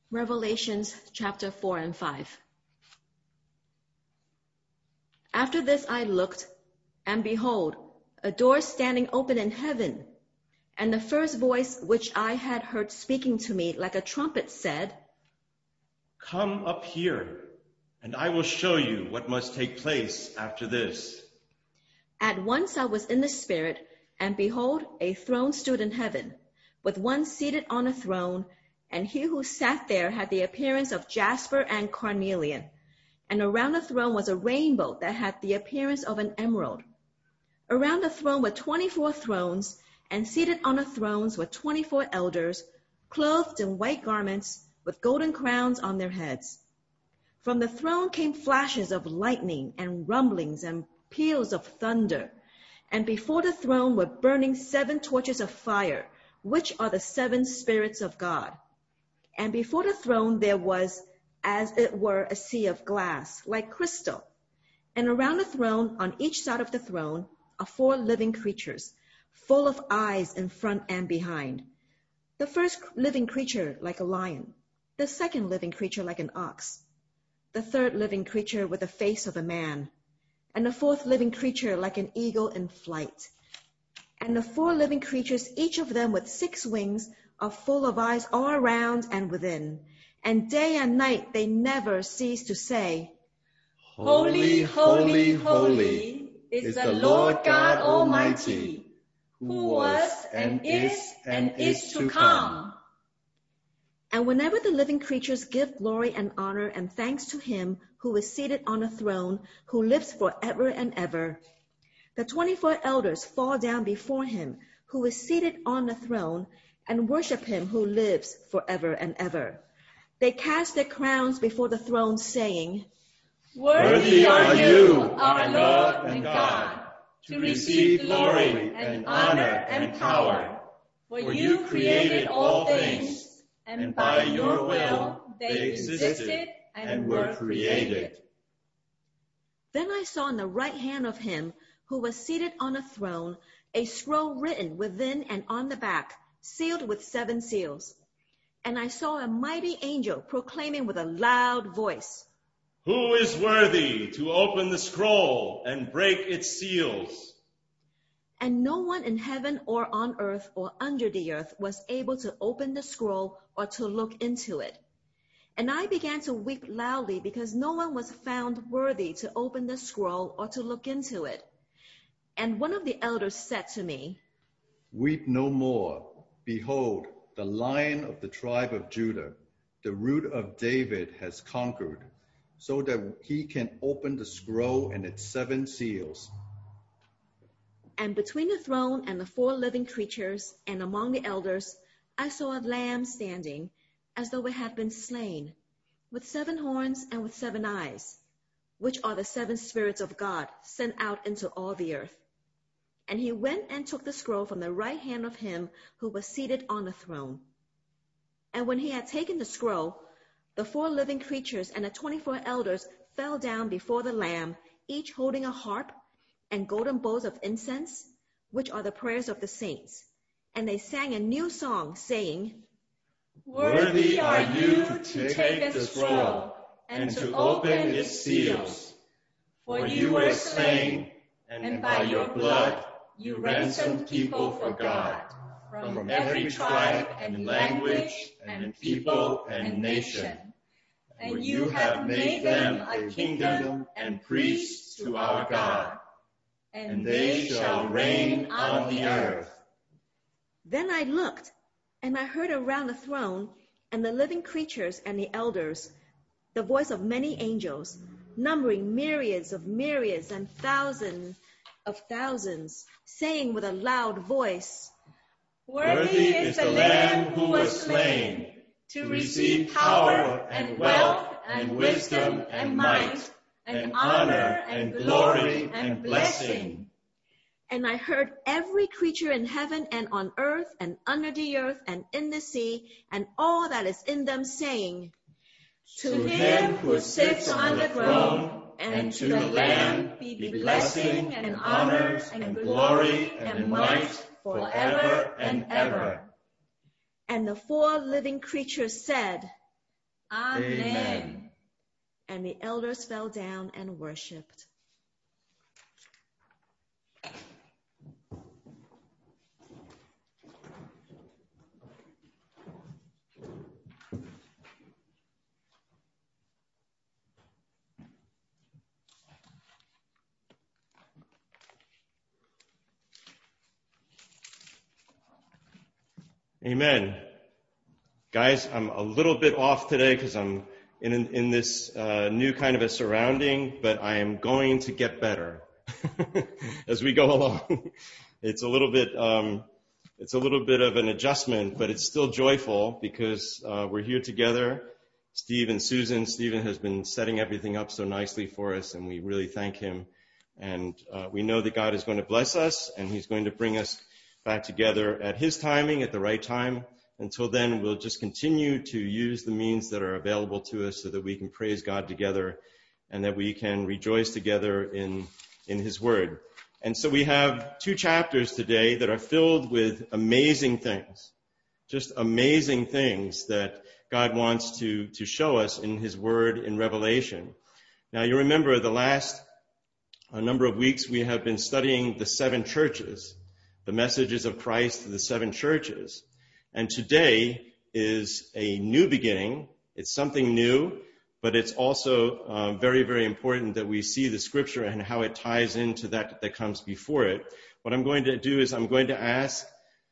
Revelations chapter 4 and 5. After this I looked, and behold, a door standing open in heaven. And the first voice which I had heard speaking to me like a trumpet said, "Come up here, and I will show you what must take place after this." At once I was in the Spirit, and behold, a throne stood in heaven, with one seated on a throne, and he who sat there had the appearance of jasper and carnelian. And around the throne was a rainbow that had the appearance of an emerald. Around the throne were 24 thrones, and seated on the thrones were 24 elders, clothed in white garments, with golden crowns on their heads. From the throne came flashes of lightning and rumblings and peals of thunder. And before the throne were burning 7 torches of fire, which are the 7 spirits of God. And before the throne there was, as it were, a sea of glass, like crystal. And around the throne, on each side of the throne, are 4 living creatures, full of eyes in front and behind. The first living creature like a lion, the second living creature like an ox, the third living creature with the face of a man, and the fourth living creature like an eagle in flight. And the 4 living creatures, each of them with 6 wings, are full of eyes all around and within. And day and night they never cease to say, "Holy, holy, holy is the Lord God Almighty, who was and is to come." And whenever the living creatures give glory and honor and thanks to him who is seated on the throne, who lives forever and ever, the 24 elders fall down before him who is seated on the throne and worship him who lives forever and ever. They cast their crowns before the throne, saying, "Worthy are you, our Lord and God, to receive glory and honor and power. For you created all things, and by your will they existed and were created." Then I saw in the right hand of him who was seated on a throne a scroll written within and on the back, sealed with 7 seals. And I saw a mighty angel proclaiming with a loud voice, "Who is worthy to open the scroll and break its seals?" And no one in heaven or on earth or under the earth was able to open the scroll or to look into it. And I began to weep loudly because no one was found worthy to open the scroll or to look into it. And one of the elders said to me, "Weep no more. Behold, the Lion of the tribe of Judah, the Root of David, has conquered, so that he can open the scroll and its 7 seals." And between the throne and the 4 living creatures and among the elders, I saw a lamb standing as though it had been slain, with 7 horns and with 7 eyes, which are the 7 spirits of God sent out into all the earth. And he went and took the scroll from the right hand of him who was seated on the throne. And when he had taken the scroll, the 4 living creatures and the 24 elders fell down before the Lamb, each holding a harp and golden bowls of incense, which are the prayers of the saints. And they sang a new song, saying, "Worthy are you to take the scroll and to open its seals. For you were slain, and by your blood you ransomed people for God, from every tribe and language and people and nation. And you have made them a kingdom and priests to our God, and they shall reign on the earth." Then I looked, and I heard around the throne and the living creatures and the elders the voice of many angels, numbering myriads and thousands of thousands, saying with a loud voice, "Worthy is the Lamb who was slain, to receive power and wealth and wisdom and might and honor and glory and blessing." And I heard every creature in heaven and on earth and under the earth and in the sea and all that is in them saying, "To him who sits on the throne and to the Lamb be blessing and honor and glory and might forever and ever." And the 4 living creatures said, Amen. And the elders fell down and worshipped. Amen. Guys, I'm a little bit off today because I'm in this new kind of a surrounding, but I am going to get better as we go along. It's a little bit of an adjustment, but it's still joyful because we're here together. Steve and Susan. Stephen has been setting everything up so nicely for us, and we really thank him. And we know that God is going to bless us, and he's going to bring us back together at his timing, at the right time. Until then, we'll just continue to use the means that are available to us so that we can praise God together and that we can rejoice together in his word. And so we have 2 chapters today that are filled with amazing things, just amazing things that God wants to show us in his word in Revelation. Now, you remember the last number of weeks we have been studying the 7 churches, the messages of Christ to the 7 churches. And today is a new beginning. It's something new, but it's also very, very important that we see the scripture and how it ties into that comes before it. What I'm going to do is I'm going to ask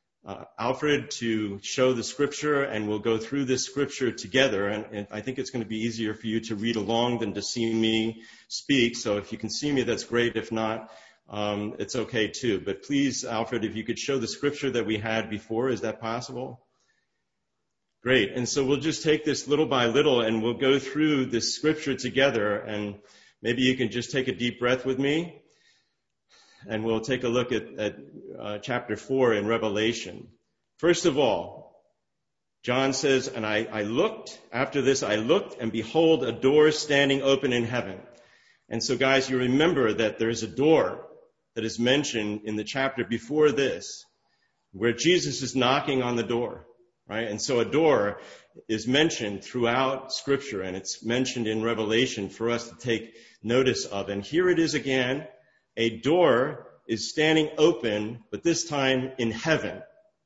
Alfred to show the scripture, and we'll go through this scripture together. And I think it's going to be easier for you to read along than to see me speak. So if you can see me, that's great. If not, it's okay too. But please, Alfred, if you could show the scripture that we had before, is that possible? Great. And so we'll just take this little by little and we'll go through this scripture together, and maybe you can just take a deep breath with me and we'll take a look at chapter 4 in Revelation. First of all, John says, and I looked, after this I looked, and behold, a door standing open in heaven. And so guys, you remember that there's a door that is mentioned in the chapter before this, where Jesus is knocking on the door, right? And so a door is mentioned throughout Scripture, and it's mentioned in Revelation for us to take notice of. And here it is again, a door is standing open, but this time in heaven.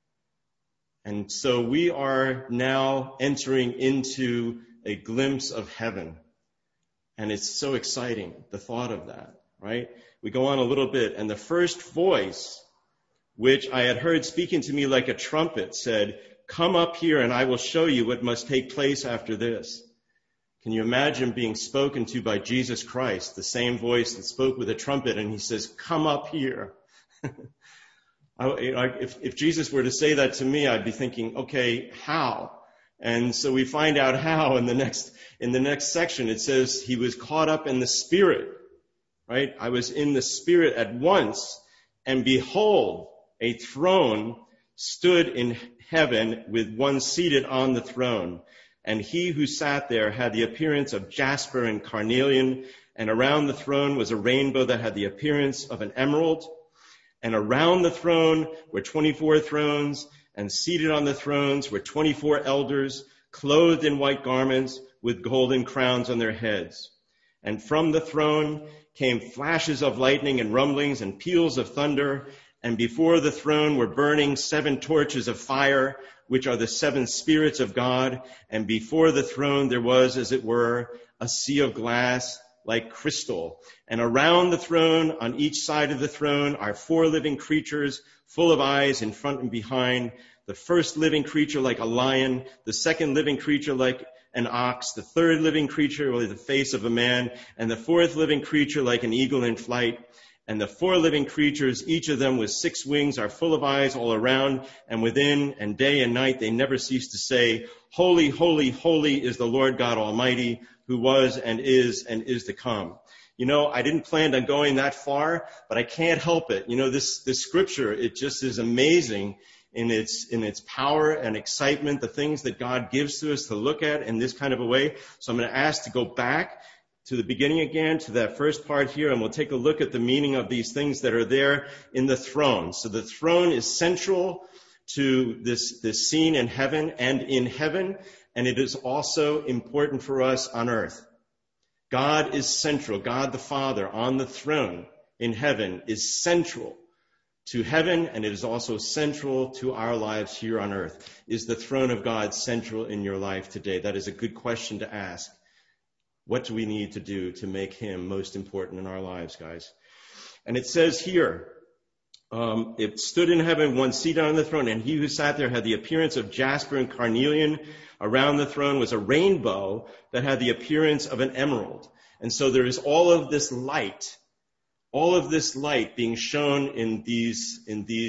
And so we are now entering into a glimpse of heaven. And it's so exciting, the thought of that, right? We go on a little bit, and the first voice, which I had heard speaking to me like a trumpet, said, "Come up here, and I will show you what must take place after this." Can you imagine being spoken to by Jesus Christ, the same voice that spoke with a trumpet, and he says, "Come up here." If Jesus were to say that to me, I'd be thinking, okay, how? And so we find out how in the next section. It says he was caught up in the Spirit, right? I was in the Spirit at once, and behold, a throne stood in heaven with one seated on the throne. And he who sat there had the appearance of jasper and carnelian, and around the throne was a rainbow that had the appearance of an emerald. And around the throne were 24 thrones, and seated on the thrones were 24 elders, clothed in white garments with golden crowns on their heads. And from the throne came flashes of lightning and rumblings and peals of thunder. And before the throne were burning 7 torches of fire, which are the 7 spirits of God. And before the throne there was, as it were, a sea of glass like crystal. And around the throne, on each side of the throne, are 4 living creatures, full of eyes in front and behind. The first living creature like a lion, the second living creature like an ox, the third living creature with the face of a man, and the fourth living creature like an eagle in flight. And the 4 living creatures, each of them with 6 wings, are full of eyes all around and within, and day and night they never cease to say, "Holy, holy, holy is the Lord God Almighty, who was and is to come." You know, I didn't plan on going that far, but I can't help it. You know, this scripture, it just is amazing in its power and excitement, the things that God gives to us to look at in this kind of a way. So I'm going to ask to go back to the beginning again, to that first part here, and we'll take a look at the meaning of these things that are there in the throne. So the throne is central to this scene in heaven, and in heaven, and it is also important for us on earth. God is central. God the Father on the throne in heaven is central to heaven, and it is also central to our lives here on earth. Is the throne of God central in your life today? That is a good question to ask. What do we need to do to make him most important in our lives, guys? And it says here, it stood in heaven, one seated on the throne, and he who sat there had the appearance of jasper and carnelian. Around the throne was a rainbow that had the appearance of an emerald. And so there is all of this light being shown in these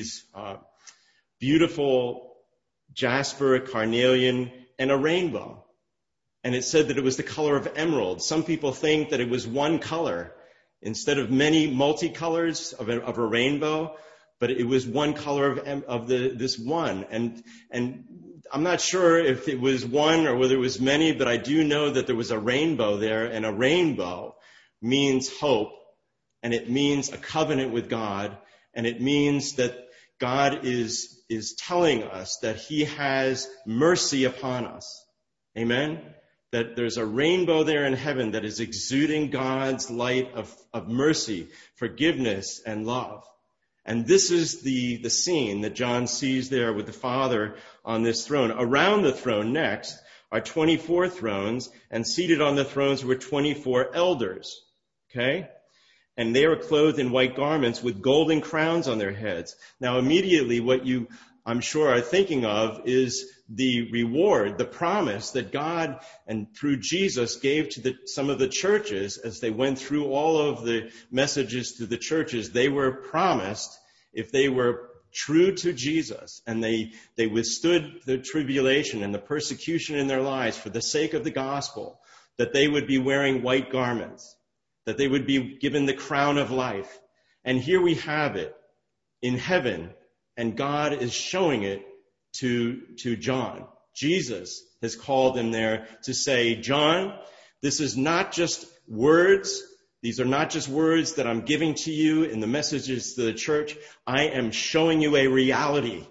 beautiful jasper, carnelian, and a rainbow. And it said that it was the color of emerald. Some people think that it was one color instead of many multicolors of a rainbow, but it was one color of this one. And I'm not sure if it was one or whether it was many, but I do know that there was a rainbow there, and a rainbow means hope, and it means a covenant with God, and it means that God is telling us that he has mercy upon us. Amen? That there's a rainbow there in heaven that is exuding God's light of mercy, forgiveness, and love. And this is the scene that John sees there with the Father on this throne. Around the throne next are 24 thrones, and seated on the thrones were 24 elders. Okay? And they were clothed in white garments with golden crowns on their heads. Now immediately what you, I'm sure, are thinking of is the reward, the promise that God and through Jesus gave to some of the churches as they went through all of the messages to the churches. They were promised, if they were true to Jesus and they withstood the tribulation and the persecution in their lives for the sake of the gospel, that they would be wearing white garments, that they would be given the crown of life. And here we have it in heaven, and God is showing it to John. Jesus has called him there to say, John, this is not just words. These are not just words that I'm giving to you in the messages to the church. I am showing you a reality.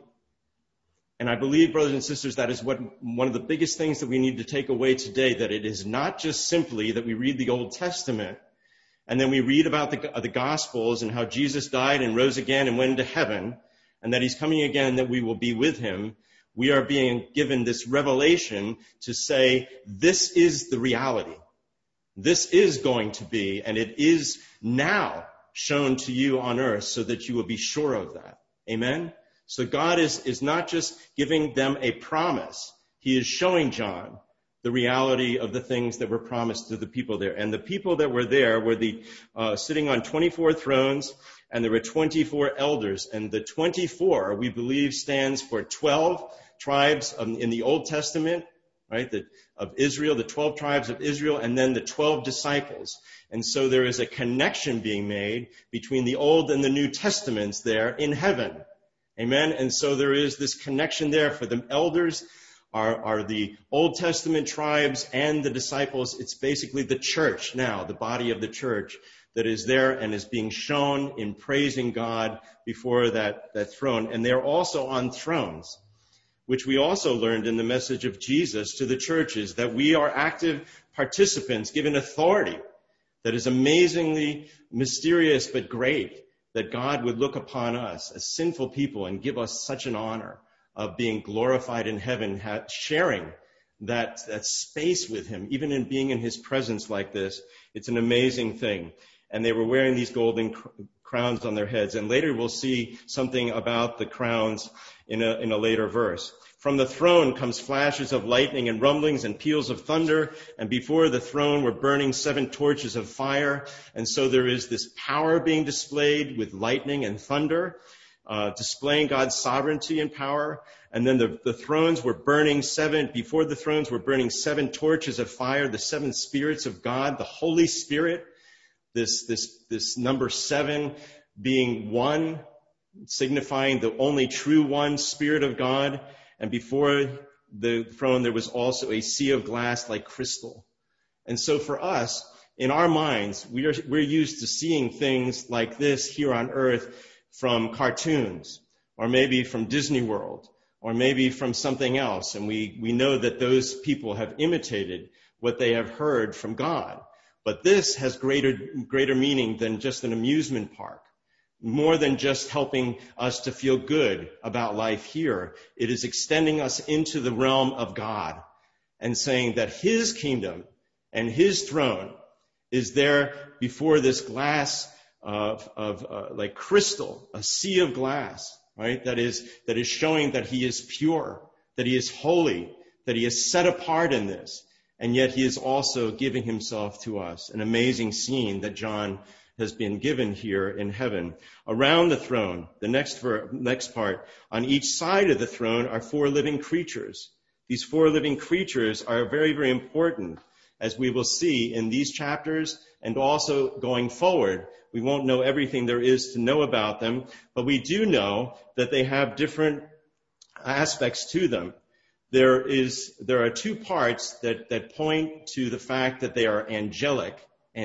And I believe, brothers and sisters, that is one of the biggest things that we need to take away today, that it is not just simply that we read the Old Testament and then we read about the Gospels and how Jesus died and rose again and went into heaven, and that he's coming again and that we will be with him. We are being given this revelation to say, this is the reality. This is going to be, and it is now shown to you on earth so that you will be sure of that. Amen? So God is not just giving them a promise. He is showing John the reality of the things that were promised to the people there. And the people that were there were sitting on 24 thrones, and there were 24 elders. And the 24, we believe, stands for 12 tribes in the Old Testament, right, of Israel, the 12 tribes of Israel, and then the 12 disciples. And so there is a connection being made between the Old and the New Testaments there in heaven. Amen? And so there is this connection there. For the elders are the Old Testament tribes, and the disciples, it's basically the church now, the body of the church, that is there and is being shown in praising God before that throne. And they're also on thrones, which we also learned in the message of Jesus to the churches, that we are active participants given authority that is amazingly mysterious but great, that God would look upon us as sinful people and give us such an honor of being glorified in heaven, sharing that space with him, even in being in his presence like this. It's an amazing thing. And they were wearing these golden crowns on their heads. And later we'll see something about the crowns in a later verse. From the throne comes flashes of lightning and rumblings and peals of thunder. And before the throne were burning 7 torches of fire. And so there is this power being displayed with lightning and thunder, displaying God's sovereignty and power. And then the thrones were burning before the thrones were burning 7 torches of fire, the 7 spirits of God, the Holy Spirit. This number 7 being one, signifying the only true one, Spirit of God. And before the throne, there was also a sea of glass like crystal. And so for us, in our minds, we're used to seeing things like this here on earth from cartoons, or maybe from Disney World, or maybe from something else. And we know that those people have imitated what they have heard from God. But this has greater meaning than just an amusement park. More than just helping us to feel good about life here. It is extending us into the realm of God and saying that his kingdom and his throne is there before this glass of like crystal, a sea of glass, right? That is showing that he is pure, that he is holy, that he is set apart in this. And yet he is also giving himself to us. An amazing scene that John has been given here in heaven. Around the throne, the next part, on each side of the throne are 4 living creatures. These 4 living creatures are very, very important, as we will see in these chapters and also going forward. We won't know everything there is to know about them, but we do know that they have different aspects to them. There are 2 parts that point to the fact that they are angelic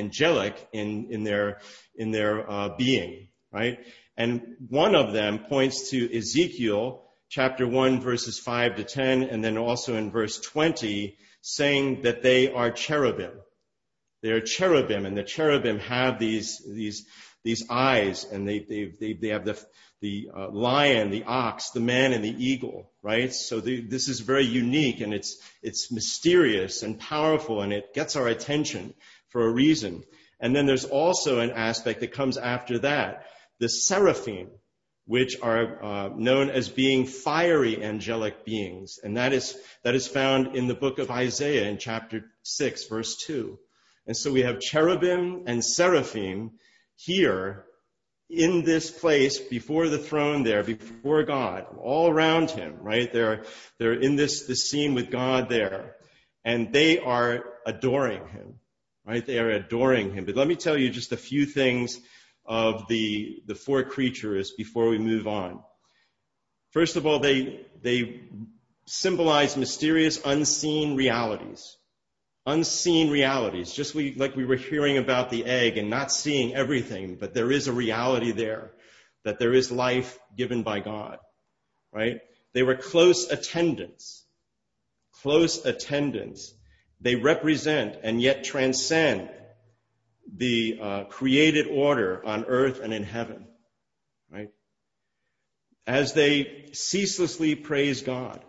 in their being, right? And one of them points to Ezekiel chapter 1 verses 5 to 10, and then also in verse 20, saying that they are cherubim. They are cherubim, and the cherubim have these eyes, and they have the lion, the ox, the man, and the eagle, right? So this is very unique, and it's mysterious and powerful, and it gets our attention for a reason. And then there's also an aspect that comes after that, the seraphim, which are known as being fiery angelic beings. And that is found in the book of Isaiah in chapter 6, verse 2. And so we have cherubim and seraphim here in this place before the throne there, before God, all around him, right? They're in this scene with God there. And they are adoring him, right? They are adoring him. But let me tell you just a few things of the 4 creatures before we move on. First of all, they symbolize mysterious, unseen realities. Unseen realities, just like we were hearing about the egg and not seeing everything, but there is a reality there, that there is life given by God, right? They were close attendants. Close attendants. They represent and yet transcend the created order on earth and in heaven, right? As they ceaselessly praise God,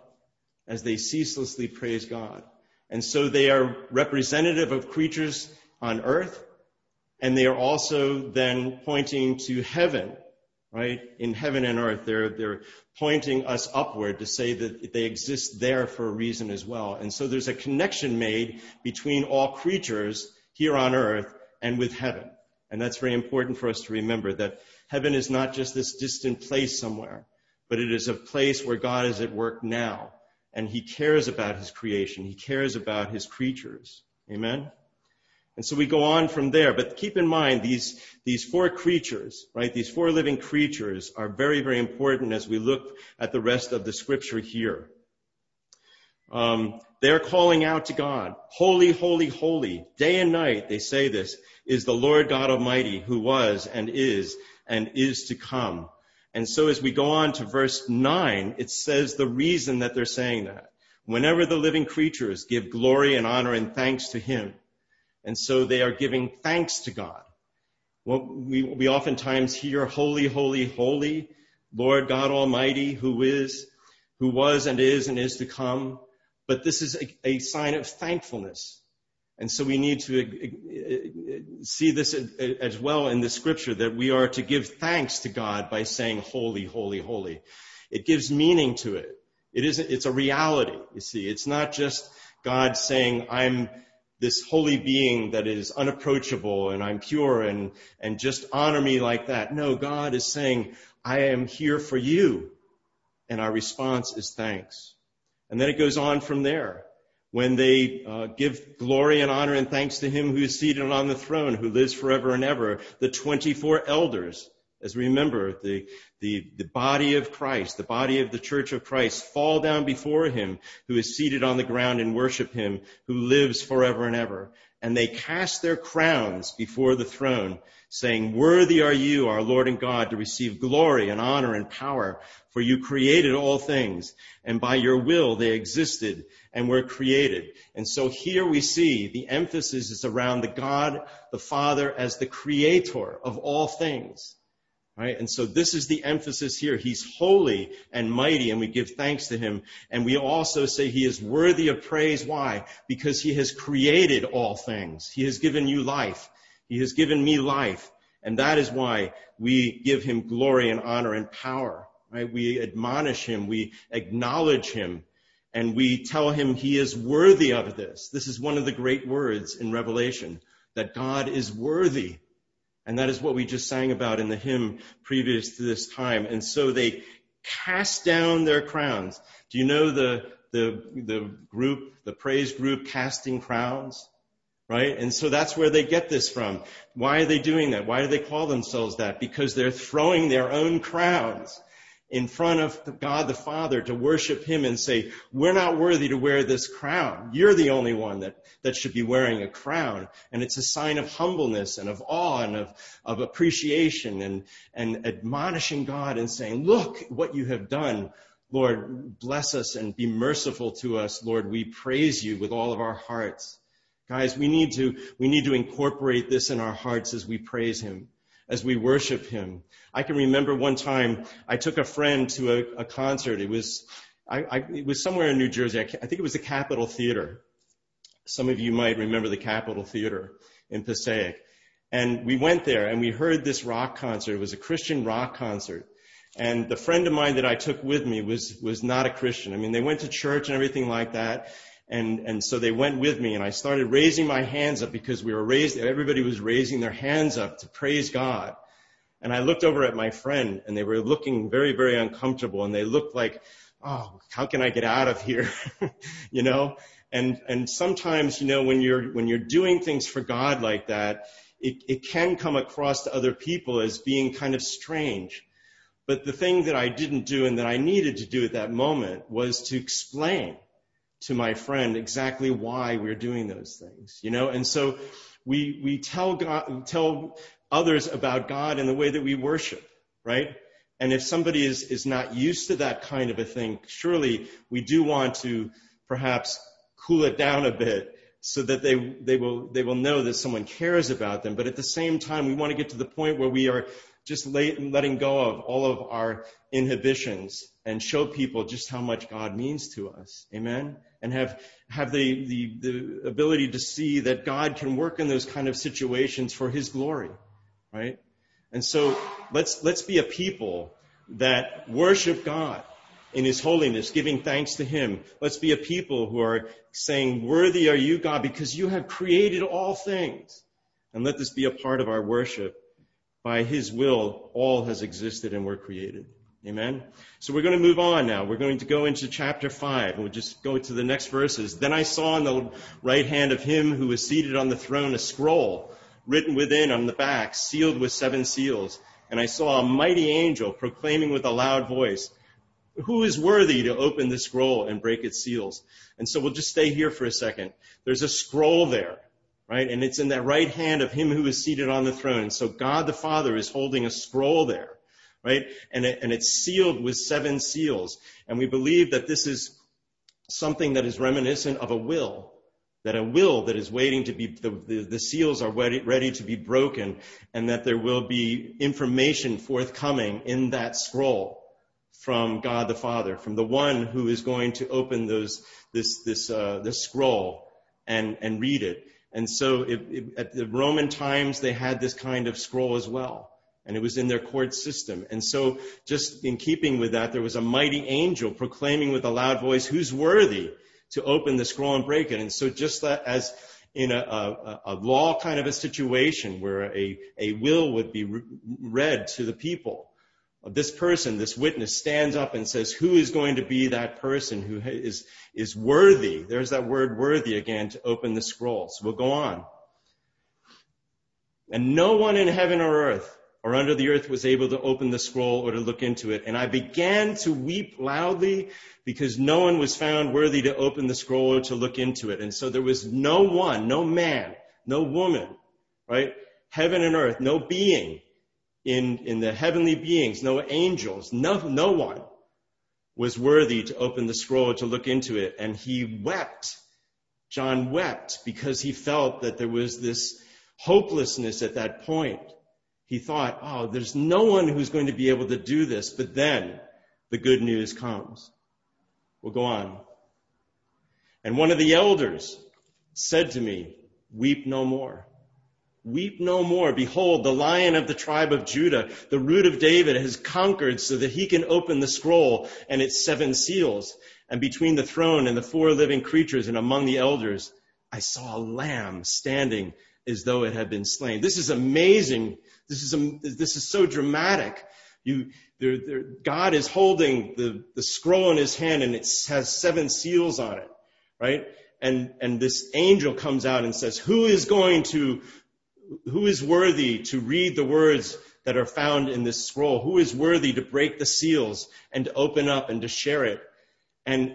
And so they are representative of creatures on earth, and they are also then pointing to heaven, right? In heaven and earth, they're pointing us upward to say that they exist there for a reason as well. And so there's a connection made between all creatures here on earth and with heaven. And that's very important for us to remember, that heaven is not just this distant place somewhere, but it is a place where God is at work now. And he cares about his creation. He cares about his creatures. Amen? And so we go on from there. But keep in mind, these 4 creatures, right? These 4 living creatures are very, very important as we look at the rest of the scripture here. They're calling out to God. Holy, holy, holy. Day and night, they say this, is the Lord God Almighty, who was and is to come. And so as we go on to verse 9, it says the reason that they're saying that. Whenever the living creatures give glory and honor and thanks to him. And so they are giving thanks to God. Well, we oftentimes hear, holy, holy, holy, Lord God Almighty, who was and is to come. But this is a sign of thankfulness. And so we need to see this as well in the scripture, that we are to give thanks to God by saying holy, holy, holy. It gives meaning to it. It's a reality, you see. It's not just God saying, I'm this holy being that is unapproachable and I'm pure and just honor me like that. No, God is saying, I am here for you. And our response is thanks. And then it goes on from there. When they give glory and honor and thanks to him who is seated on the throne, who lives forever and ever, the 24 elders As we remember, the body of Christ, the body of the church of Christ, fall down before him who is seated on the ground and worship him who lives forever and ever. And they cast their crowns before the throne, saying, "Worthy are you, our Lord and God, to receive glory and honor and power, for you created all things, and by your will they existed and were created." And so here we see the emphasis is around the God, the Father, as the creator of all things. Right? And so this is the emphasis here. He's holy and mighty, and we give thanks to him. And we also say he is worthy of praise. Why? Because he has created all things. He has given you life. He has given me life. And that is why we give him glory and honor and power. Right? We admonish him. We acknowledge him. And we tell him he is worthy of this. This is one of the great words in Revelation, that God is worthy. And that is what we just sang about in the hymn previous to this time. And so they cast down their crowns. Do you know the group, the praise group, Casting Crowns? Right? And so that's where they get this from. Why are they doing that? Why do they call themselves that? Because they're throwing their own crowns in front of God the Father to worship him and say, "We're not worthy to wear this crown. You're the only one that should be wearing a crown." And it's a sign of humbleness and of awe and of appreciation and admonishing God and saying, "Look what you have done. Lord, bless us and be merciful to us. Lord, we praise you with all of our hearts." Guys, we need to incorporate this in our hearts as we praise him, as we worship him. I can remember one time I took a friend to a concert. It was somewhere in New Jersey. I think it was the Capitol Theater. Some of you might remember the Capitol Theater in Passaic. And we went there and we heard this rock concert. It was a Christian rock concert. And the friend of mine that I took with me was not a Christian. I mean, they went to church and everything like that. And so they went with me, and I started raising my hands up because everybody was raising their hands up to praise God. And I looked over at my friend, and they were looking very, very uncomfortable, and they looked like, "Oh, how can I get out of here?" You know? And sometimes, you know, when you're doing things for God like that, it can come across to other people as being kind of strange. But the thing that I didn't do and that I needed to do at that moment was to explain to my friend exactly why we're doing those things, you know? And so we tell others about God in the way that we worship, right? And if somebody is not used to that kind of a thing, surely we do want to perhaps cool it down a bit so that they will know that someone cares about them. But at the same time, we want to get to the point where we are just letting go of all of our inhibitions and show people just how much God means to us. Amen? And have the ability to see that God can work in those kind of situations for his glory. Right? And so let's be a people that worship God in his holiness, giving thanks to him. Let's be a people who are saying, "Worthy are you, God, because you have created all things." And let this be a part of our worship. By his will, all has existed and were created. Amen? So we're going to move on now. We're going to go into chapter 5. And we'll just go to the next verses. "Then I saw in the right hand of him who was seated on the throne a scroll, written within on the back, sealed with 7 seals. And I saw a mighty angel proclaiming with a loud voice, 'Who is worthy to open the scroll and break its seals?'" And so we'll just stay here for a second. There's a scroll there, right? And it's in that right hand of him who is seated on the throne. So God the Father is holding a scroll there, right? And it's sealed with 7 seals. And we believe that this is something that is reminiscent of a will that is waiting to be, the seals are ready to be broken, and that there will be information forthcoming in that scroll from God the Father, from the one who is going to open this scroll and read it. And so at the Roman times, they had this kind of scroll as well, and it was in their court system. And so just in keeping with that, there was a mighty angel proclaiming with a loud voice, "Who's worthy to open the scroll and break it?" And so just as in a law kind of a situation where a will would be read to the people, this person, this witness, stands up and says, "Who is going to be that person who is worthy?" There's that word "worthy" again, to open the scroll. So we'll go on. "And no one in heaven or earth or under the earth was able to open the scroll or to look into it. And I began to weep loudly because no one was found worthy to open the scroll or to look into it. And so there was no one, no man, no woman, right? Heaven and earth, no being in the heavenly beings, no angels, no one was worthy to open the scroll or to look into it. And he wept. John wept because he felt that there was this hopelessness at that point. He thought, oh, there's no one who's going to be able to do this. But then the good news comes. We'll go on. And one of the elders said to me, weep no more. Weep no more. Behold, the Lion of the tribe of Judah, the Root of David, has conquered so that he can open the scroll and its 7 seals. And between the throne and the 4 living creatures and among the elders, I saw a lamb standing as though it had been slain. This is amazing. This is so dramatic. God is holding the scroll in his hand, and it has 7 seals on it, right? And this angel comes out and says, who is worthy to read the words that are found in this scroll? Who is worthy to break the seals and to open up and to share it? And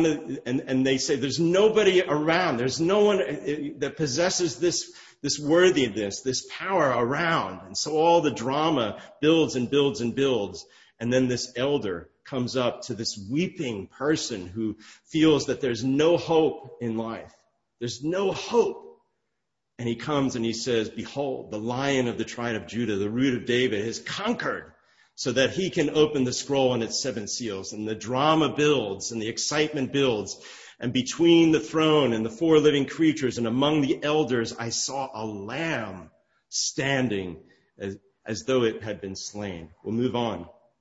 they say there's nobody around. There's no one that possesses this worthiness, this power around. And so all the drama builds and builds and builds. And then this elder comes up to this weeping person who feels that there's no hope in life. There's no hope. And he comes and he says, behold, the Lion of the tribe of Judah, the Root of David, has conquered so that he can open the scroll and its 7 seals. And the drama builds and the excitement builds. And between the throne and the 4 living creatures and among the elders, I saw a lamb standing as though it had been slain. We'll move on.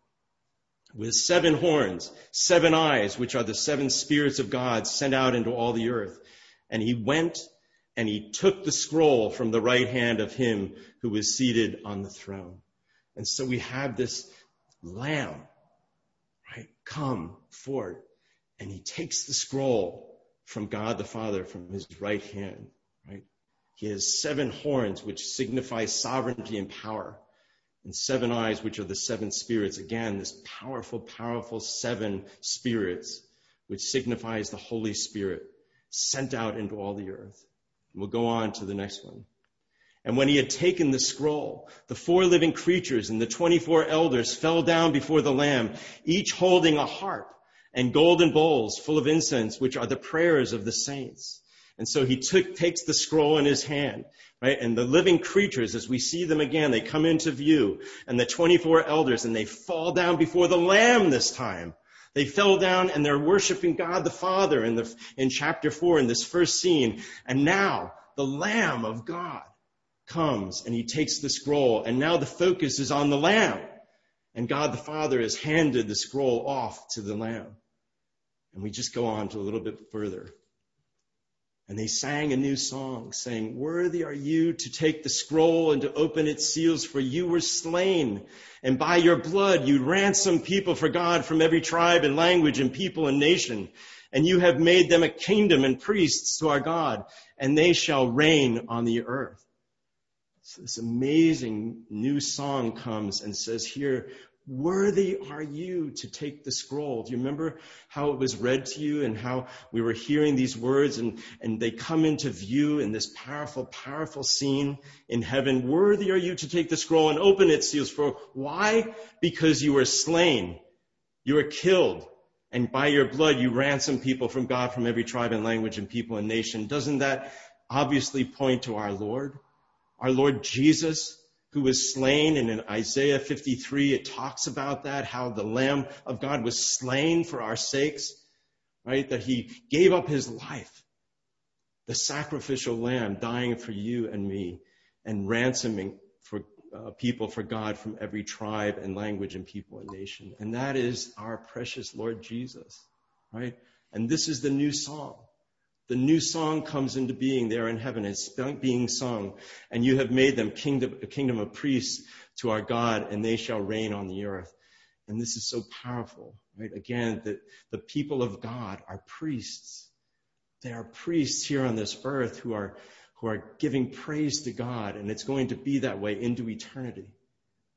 With 7 horns, 7 eyes, which are the 7 spirits of God sent out into all the earth. And he went and he took the scroll from the right hand of him who was seated on the throne. And so we have this lamb, right, come forward. And he takes the scroll from God the Father from his right hand, right? He has 7 horns, which signify sovereignty and power, and 7 eyes, which are the 7 spirits. Again, this powerful, powerful 7 spirits, which signifies the Holy Spirit sent out into all the earth. And we'll go on to the next one. And when he had taken the scroll, the 4 living creatures and the 24 elders fell down before the Lamb, each holding a harp and golden bowls full of incense, which are the prayers of the saints. And so he takes the scroll in his hand, right? And the living creatures, as we see them again, they come into view. And the 24 elders, and they fall down before the Lamb this time. They fell down and they're worshiping God the Father in chapter 4 in this first scene. And now the Lamb of God comes and he takes the scroll. And now the focus is on the Lamb. And God the Father has handed the scroll off to the Lamb. And we just go on to a little bit further. And they sang a new song, saying, worthy are you to take the scroll and to open its seals, for you were slain. And by your blood you ransomed people for God from every tribe and language and people and nation. And you have made them a kingdom and priests to our God, and they shall reign on the earth. So this amazing new song comes and says here, worthy are you to take the scroll. Do you remember how it was read to you and how we were hearing these words and they come into view in this powerful, powerful scene in heaven? Worthy are you to take the scroll and open its seals. For why? Because you were slain. You were killed. And by your blood, you ransomed people from God from every tribe and language and people and nation. Doesn't that obviously point to our Lord? Our Lord Jesus, who was slain, and in Isaiah 53, it talks about that, how the Lamb of God was slain for our sakes, right? That he gave up his life, the sacrificial lamb dying for you and me, and ransoming for people for God from every tribe and language and people and nation. And that is our precious Lord Jesus, right? And this is the new song. The new song comes into being there in heaven. It's being sung. And you have made them a kingdom of priests to our God, and they shall reign on the earth. And this is so powerful, right? Again, that the people of God are priests. They are priests here on this earth who are giving praise to God. And it's going to be that way into eternity.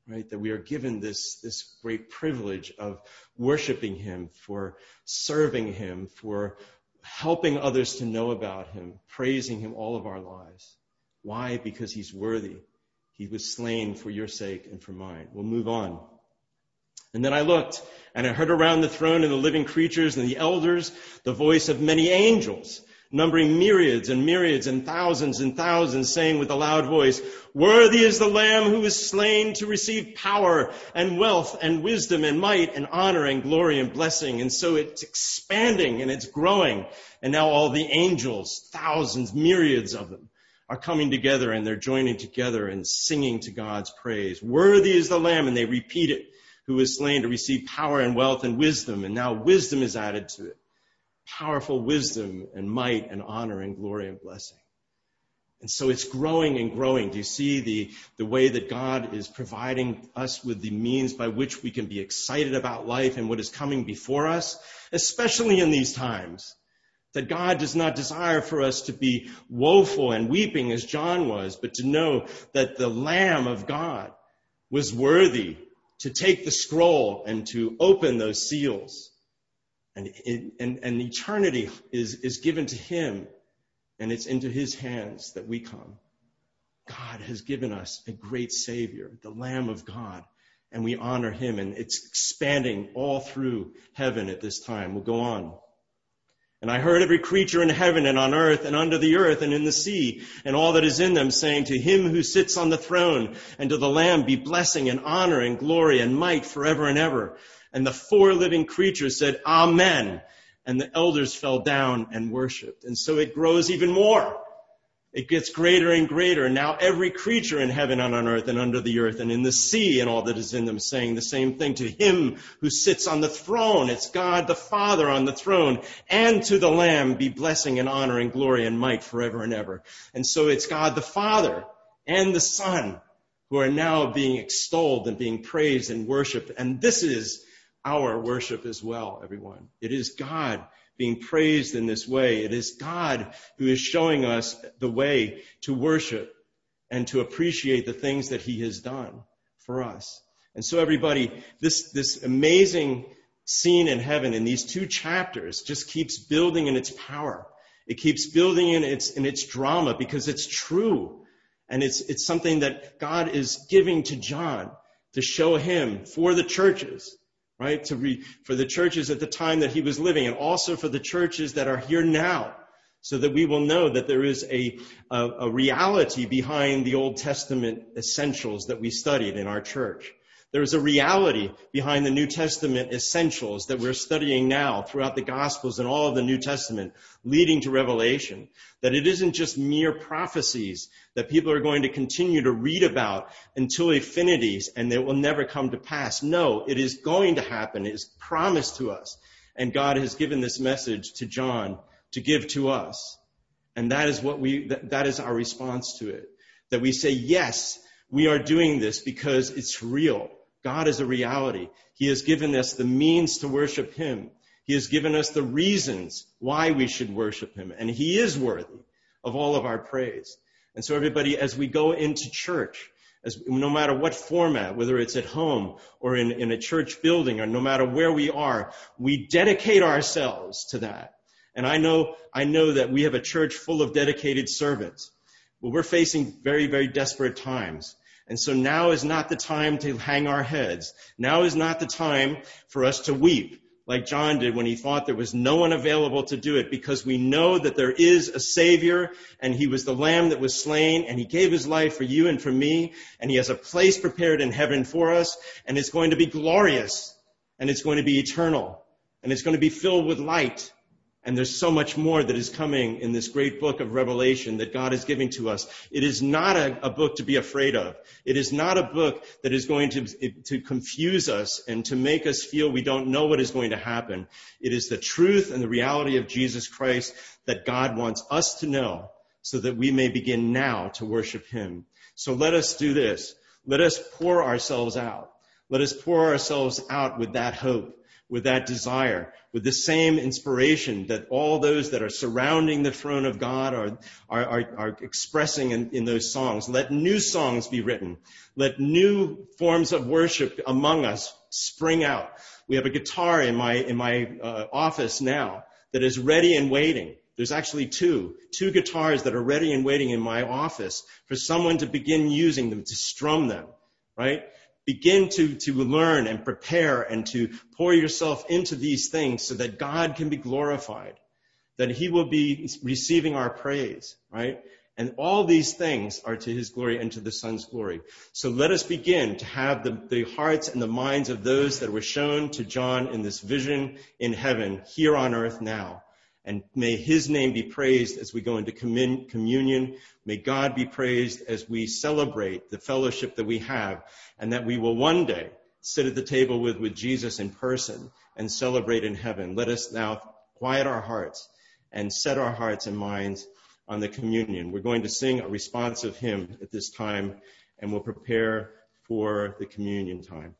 right? That we are given this great privilege of worshiping him, for serving him, for helping others to know about him, praising him all of our lives. Why? Because he's worthy. He was slain for your sake and for mine. We'll move on. And then I looked, and I heard around the throne and the living creatures and the elders the voice of many angels, numbering myriads and myriads and thousands, saying with a loud voice, "Worthy is the Lamb who was slain to receive power and wealth and wisdom and might and honor and glory and blessing." And so it's expanding and it's growing. And now all the angels, thousands, myriads of them, are coming together, and they're joining together and singing to God's praise. Worthy is the Lamb, and they repeat it, who was slain to receive power and wealth and wisdom. And now wisdom is added to it. Powerful wisdom and might and honor and glory and blessing. And so it's growing and growing. Do you see the way that God is providing us with the means by which we can be excited about life and what is coming before us, especially in these times? That God does not desire for us to be woeful and weeping as John was, but to know that the Lamb of God was worthy to take the scroll and to open those seals. And eternity is given to him, and it's into his hands that we come. God has given us a great Savior, the Lamb of God, and we honor him, and it's expanding all through heaven at this time. We'll go on. And I heard every creature in heaven and on earth and under the earth and in the sea and all that is in them saying, "To him who sits on the throne and to the Lamb be blessing and honor and glory and might forever and ever." And the 4 living creatures said, "Amen." And the elders fell down and worshiped. And so it grows even more. It gets greater and greater. And now every creature in heaven and on earth and under the earth and in the sea and all that is in them saying the same thing. "To him who sits on the throne," it's God the Father on the throne, "and to the Lamb be blessing and honor and glory and might forever and ever." And so it's God the Father and the Son who are now being extolled and being praised and worshiped. And this is our worship as well, everyone. It is God being praised in this way. It is God who is showing us the way to worship and to appreciate the things that he has done for us. And so everybody, this amazing scene in heaven in these 2 chapters just keeps building in its power. It keeps building in its drama because it's true. And it's something that God is giving to John to show him for the churches. Right? For the churches at the time that he was living, and also for the churches that are here now, so that we will know that there is a reality behind the Old Testament essentials that we studied in our church. There is a reality behind the New Testament essentials that we're studying now throughout the Gospels and all of the New Testament, leading to Revelation. That it isn't just mere prophecies that people are going to continue to read about until infinities and they will never come to pass. No, it is going to happen. It is promised to us. And God has given this message to John to give to us. And that is that is our response to it. That we say, yes, we are doing this because it's real. God is a reality. He has given us the means to worship him. He has given us the reasons why we should worship him. And he is worthy of all of our praise. And so everybody, as we go into church, no matter what format, whether it's at home or in a church building or no matter where we are, we dedicate ourselves to that. And I know that we have a church full of dedicated servants. Well, we're facing very, very desperate times. And so now is not the time to hang our heads. Now is not the time for us to weep like John did when he thought there was no one available to do it, because we know that there is a Savior, and he was the Lamb that was slain, and he gave his life for you and for me, and he has a place prepared in heaven for us, and it's going to be glorious, and it's going to be eternal, and it's going to be filled with light. And there's so much more that is coming in this great book of Revelation that God is giving to us. It is not a book to be afraid of. It is not a book that is going to confuse us and to make us feel we don't know what is going to happen. It is the truth and the reality of Jesus Christ that God wants us to know so that we may begin now to worship him. So let us do this. Let us pour ourselves out. Let us pour ourselves out with that hope, with that desire, with the same inspiration that all those that are surrounding the throne of God are expressing in those songs. Let new songs be written. Let new forms of worship among us spring out. We have a guitar in my office now that is ready and waiting. There's actually two guitars that are ready and waiting in my office for someone to begin using them, to strum them, right? Begin to learn and prepare and to pour yourself into these things so that God can be glorified, that he will be receiving our praise, right? And all these things are to his glory and to the Son's glory. So let us begin to have the hearts and the minds of those that were shown to John in this vision in heaven, here on earth now. And may his name be praised as we go into communion. May God be praised as we celebrate the fellowship that we have, and that we will one day sit at the table with Jesus in person and celebrate in heaven. Let us now quiet our hearts and set our hearts and minds on the communion. We're going to sing a responsive hymn at this time, and we'll prepare for the communion time.